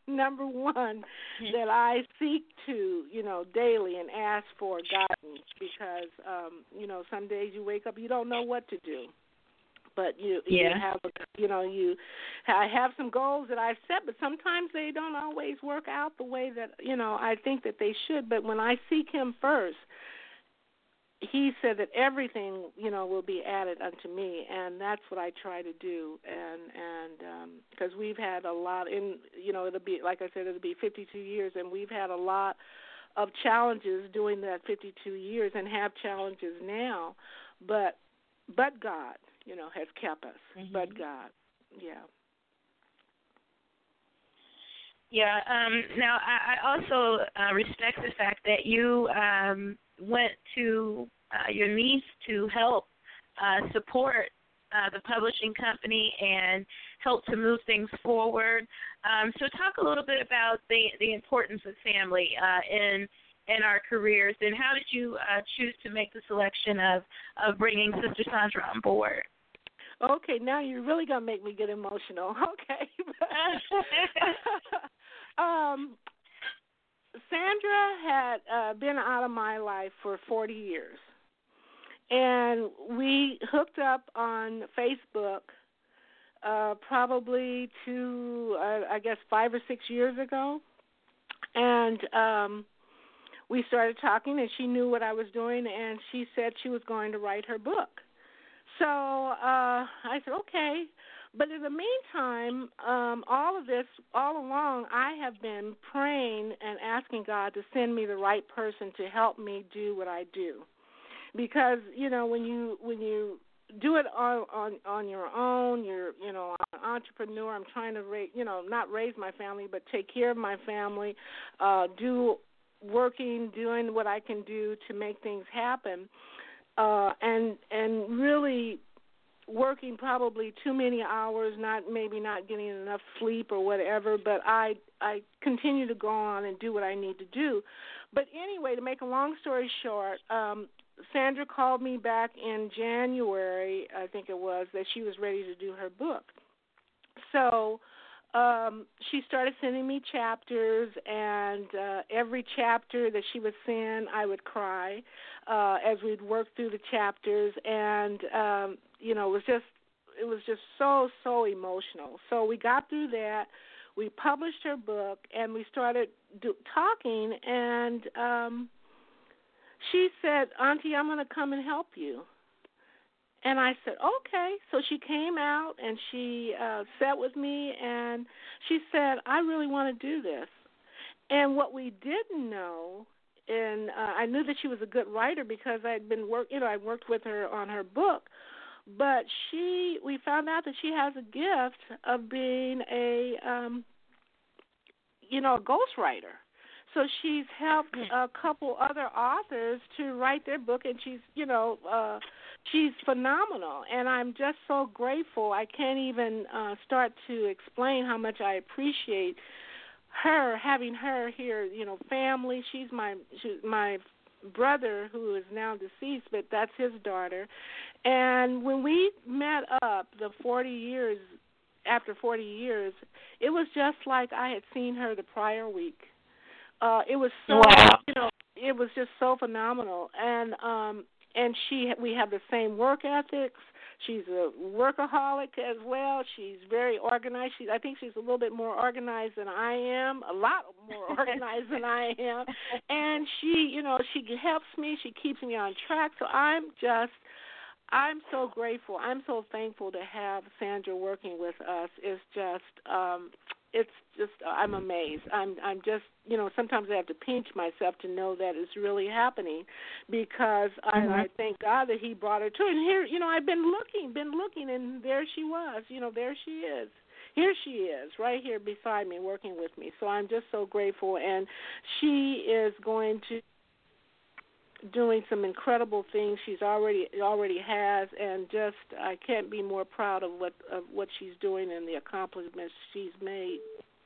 that I seek to, daily and ask for guidance, because some days you wake up, you don't know what to do. But I have some goals that I've set, but sometimes they don't always work out the way that, I think that they should. But when I seek him first, he said that everything, will be added unto me, and that's what I try to do. And because we've had a lot it'll be, like I said, it'll be 52 years, and we've had a lot of challenges during that 52 years, and have challenges now, but God, has kept us. Mm-hmm. But God, yeah. Yeah. Now, I also respect the fact that you went to your niece to help support the publishing company and help to move things forward. So talk a little bit about the importance of family in our careers, and how did you choose to make the selection of bringing Sister Sandra on board? Okay, now you're really going to make me get emotional. Okay. Sandra had been out of my life for 40 years, and we hooked up on Facebook probably 5 or 6 years ago, and we started talking, and she knew what I was doing, and she said she was going to write her book. So I said, okay. But in the meantime, all along, I have been praying and asking God to send me the right person to help me do what I do. Because, when you do it on your own, you're, an entrepreneur. I'm trying to not raise my family, but take care of my family, doing what I can do to make things happen. And really working probably too many hours, maybe not getting enough sleep or whatever, but I continue to go on and do what I need to do. But anyway, to make a long story short, Sandra called me back in January, I think it was, that she was ready to do her book. So she started sending me chapters, and every chapter that she would send, I would cry as we'd work through the chapters, and it was just so emotional. So we got through that. We published her book, and we started talking, and she said, "Auntie, I'm going to come and help you." And I said, okay. So she came out and she sat with me, and she said, I really want to do this. And what we didn't know, and I knew that she was a good writer because I worked with her on her book, but we found out that she has a gift of being a ghostwriter. So she's helped a couple other authors to write their book, and she's phenomenal. And I'm just so grateful. I can't even start to explain how much I appreciate her, having her here. Family. She's my brother, who is now deceased, but that's his daughter. And when we met up after 40 years, it was just like I had seen her the prior week. It was so, wow. It was just so phenomenal. And we have the same work ethics. She's a workaholic as well. She's very organized. I think she's a little bit more organized than I am, a lot more organized than I am. And she helps me. She keeps me on track. So I'm so grateful. I'm so thankful to have Sandra working with us. It's just I'm amazed. I'm just, sometimes I have to pinch myself to know that it's really happening, because I thank God that He brought her to. And here, I've been looking, and there she was. There she is. Here she is, right here beside me, working with me. So I'm just so grateful, and she is going to doing some incredible things. She's already has, and just I can't be more proud of what she's doing and the accomplishments she's made.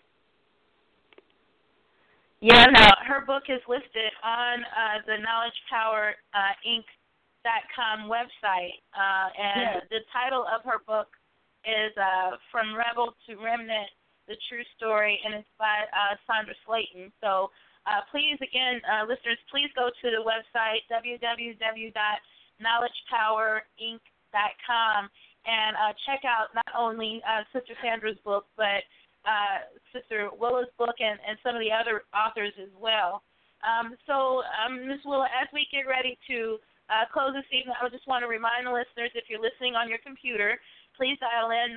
Yeah, no, her book is listed on the KnowledgePowerInc.com website, and the title of her book is From Rebel to Remnant: The True Story, and it's by Sandra Slayton. So please, again, listeners, please go to the website, www.knowledgepowerinc.com, and check out not only Sister Sandra's book, but Sister Willa's book and some of the other authors as well. So, Ms. Willa, as we get ready to close this evening, I just want to remind the listeners, if you're listening on your computer, please dial in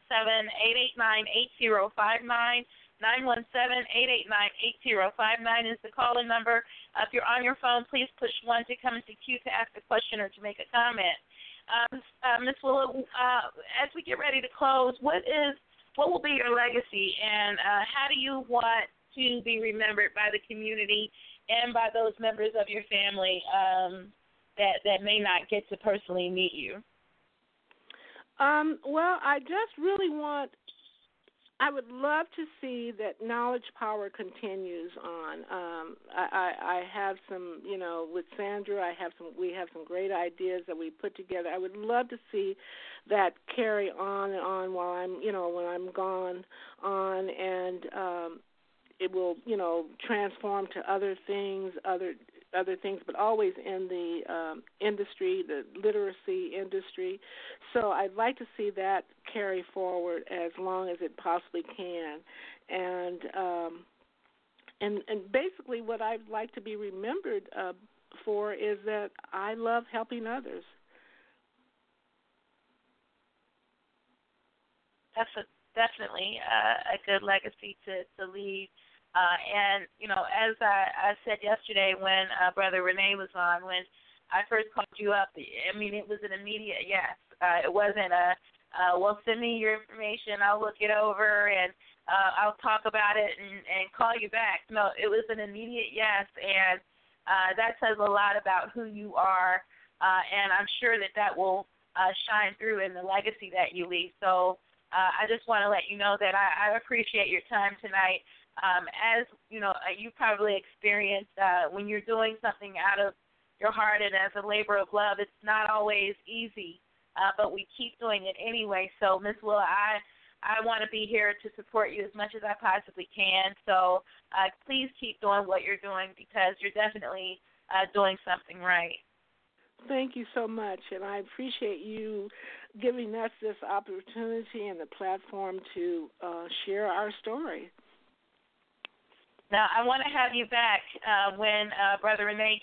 917-889-8059. 917-889-8059 is the caller number. If you're on your phone, please push 1 to come into queue to ask a question or to make a comment. Ms. Willa, as we get ready to close, what will be your legacy, and how do you want to be remembered by the community and by those members of your family that may not get to personally meet you? Well, I just really I would love to see that Knowledge Power continues on. I have some, with Sandra, we have some great ideas that we put together. I would love to see that carry on and on while I'm, when I'm gone on, and it will, transform to other things, but always in the industry, the literacy industry. So I'd like to see that carry forward as long as it possibly can. And basically what I'd like to be remembered for is that I love helping others. That's definitely a good legacy to leave. And, as I said yesterday when Brother Renee was on, when I first called you up, it was an immediate yes. It wasn't well, send me your information, I'll look it over, and I'll talk about it and call you back. No, it was an immediate yes, and that says a lot about who you are, and I'm sure that will shine through in the legacy that you leave. So I just want to let you know that I appreciate your time tonight. As you probably experienced when you're doing something out of your heart and as a labor of love, it's not always easy, but we keep doing it anyway. So, Ms. Willa, I want to be here to support you as much as I possibly can. So please keep doing what you're doing, because you're definitely doing something right. Thank you so much, and I appreciate you giving us this opportunity and the platform to share our story. Now, I want to have you back when Brother Renee gets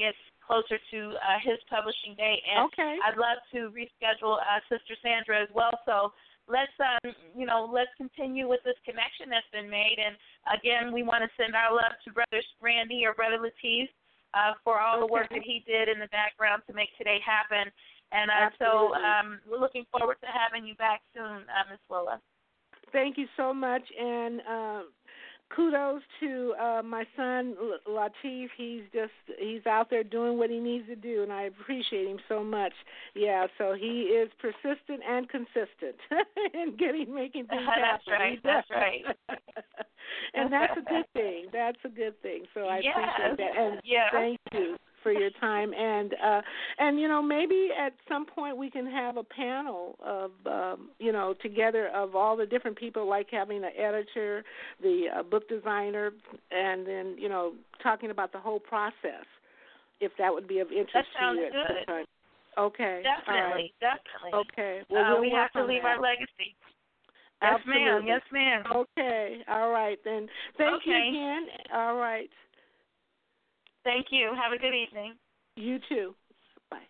closer to his publishing date. And I'd love to reschedule Sister Sandra as well. So let's continue with this connection that's been made. And again, we want to send our love to Brother Randy or Brother Latif for all the work that he did in the background to make today happen. And so we're looking forward to having you back soon, Ms. Willa. Thank you so much, and kudos to my son Latif. He's out there doing what he needs to do, and I appreciate him so much. Yeah, so he is persistent and consistent in making things happen. That's right. And that's a good thing. So I appreciate that, and thank you for your time, and maybe at some point we can have a panel of together of all the different people, like having the editor, the book designer, and then talking about the whole process, if that would be of interest to you. That sounds good. Okay. Definitely. Okay. Well, we have to leave our legacy. Absolutely. Yes, ma'am. Okay. All right then. Thank you again. All right. Thank you. Have a good evening. You too. Bye.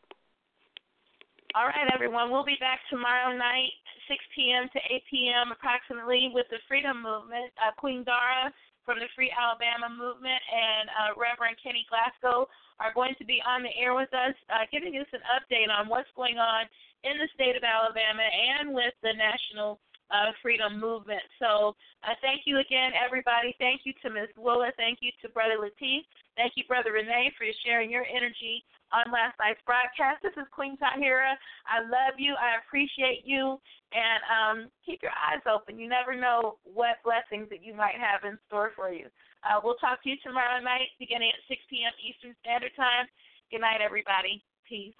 All right, everyone. We'll be back tomorrow night, 6 p.m. to 8 p.m. approximately, with the Freedom Movement. Queen Dara from the Free Alabama Movement and Reverend Kenny Glasgow are going to be on the air with us, giving us an update on what's going on in the state of Alabama and with the National Freedom Movement. So thank you again, everybody. Thank you to Ms. Willa. Thank you to Brother Latif. Thank you, Brother Renee, for sharing your energy on last night's broadcast. This is Queen Tahira. I love you. I appreciate you. And keep your eyes open. You never know what blessings that you might have in store for you. We'll talk to you tomorrow night beginning at 6 p.m. Eastern Standard Time. Good night, everybody. Peace.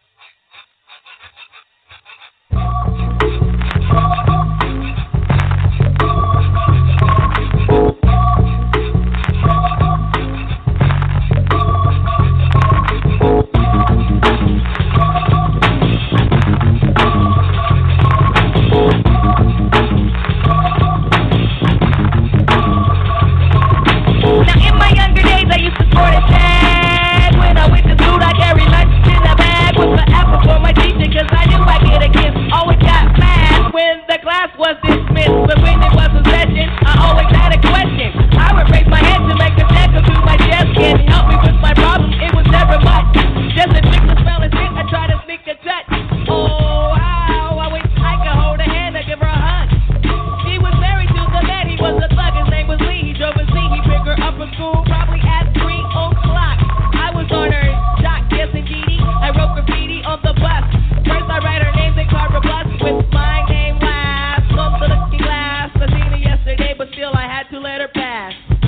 Was dismissed, but when it was a session, I always had a question. I would raise my hand to make a check or do my chest. Can you help me with my problem? It was never much. Just a trick to spell and shit. I try to sneak a touch. Oh, how I wish I could hold her hand and give her a hug. She was married to the man. He was a thug. His name was Lee. He drove a Z. He picked her up from school probably at 3 o'clock. I was on her jock, yes indeedy. I wrote graffiti on the bus. First I write her name in Carbon Plus with my name last. From the looking glass, I seen her yesterday, but still I had to let her pass.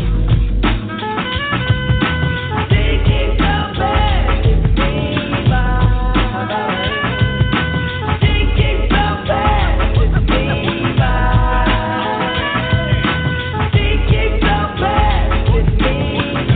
Thinking so bad, me by. Thinking so bad, me by. Thinking so bad, me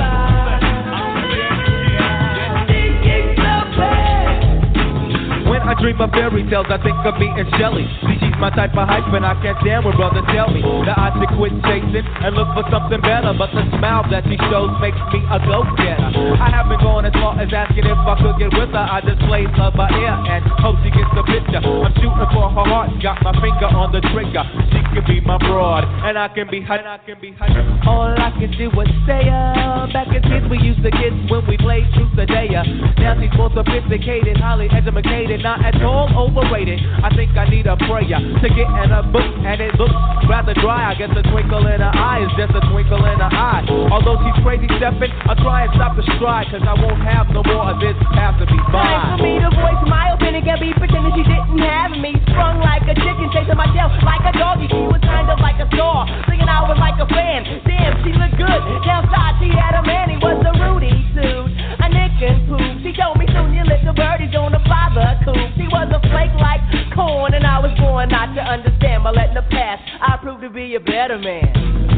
by. Thinking so bad. When I dream of fairy tales, I think of me and Shelley. She's my type of hype, and I can't stand when brothers tell me that I should quit chasing and look for something better. But the smile that she shows makes me a go-getter. I haven't gone as far as asking if I could get with her. I just play love by ear and hope she gets the picture. I'm shooting for her heart, got my finger on the trigger. She can be my broad, and I can be hype. All I can do was say back as kids we used to kiss when we played truth or dare. Now she's more sophisticated, highly educated, not at all overrated. I think I need a prayer to get in a book, and it looks rather dry. I guess a twinkle in her eye is just a twinkle in her eye. Although she's crazy stepping, I'll try and stop the stride, cause I won't have no more of this after me. Bye. Time for me to voice my opinion, can't be pretending she didn't have me. Sprung like a chicken, chasing my tail like a doggy. She was kind of like a star, thinking I was like a fan. Damn, she looked good. Downside she had a man, he was a Rudy suit, a Nick and Poop. She told me soon your little birdie's gonna fly the coop. She was a flake like corn, and I was born not to understand, but letting the past, I proved to be a better man.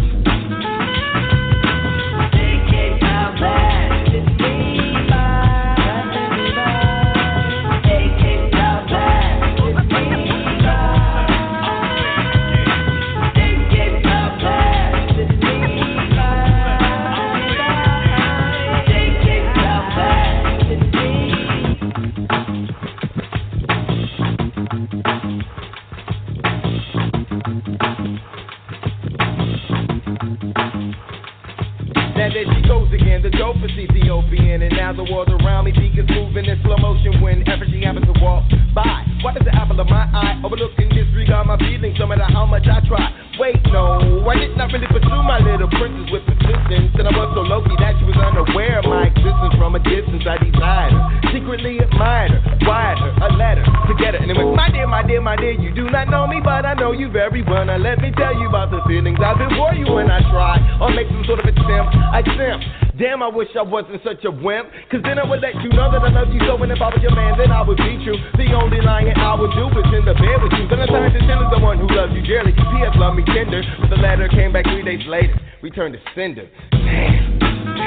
Thinking how bad it's me by. Thinking how bad it's me by. Thinking how bad it's me by. Thinking how bad it's me by. chauffeur's Ethiopian, and now the world around me beacons moving in slow motion whenever she happens to walk by. Why does the apple of my eye overlook and disregard my feelings no matter how much I try? Wait, no, I did not really pursue my little princess with persistence, and I was so low-key that she was unaware of my existence. From a distance I desired her, secretly admired her, wired her a letter to get her, and it was my dear, my dear, my dear, you do not know me, but I know you very well. Now let me tell you about the feelings I've been for you when I try or make some sort of attempt. I simp. Damn, I wish I wasn't such a wimp, cause then I would let you know that I love you so, and if I was your man, then I would be true. The only lying I would do is in the bed with you. Then I turned to Tinder, the one who loves you dearly. P.S. love me tender, but the letter came back 3 days later, returned to sender. Damn.